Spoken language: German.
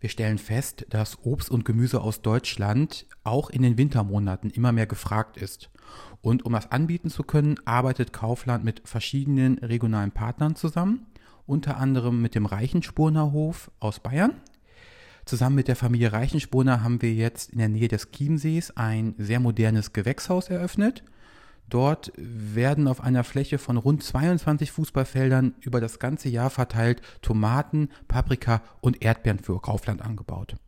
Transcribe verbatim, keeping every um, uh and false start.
Wir stellen fest, dass Obst und Gemüse aus Deutschland auch in den Wintermonaten immer mehr gefragt ist. Und um das anbieten zu können, arbeitet Kaufland mit verschiedenen regionalen Partnern zusammen, unter anderem mit dem Reichenspurner Hof aus Bayern. Zusammen mit der Familie Reichenspurner haben wir jetzt in der Nähe des Chiemsees ein sehr modernes Gewächshaus eröffnet. Dort werden auf einer Fläche von rund zweiundzwanzig Fußballfeldern über das ganze Jahr verteilt Tomaten, Paprika und Erdbeeren für Kaufland angebaut.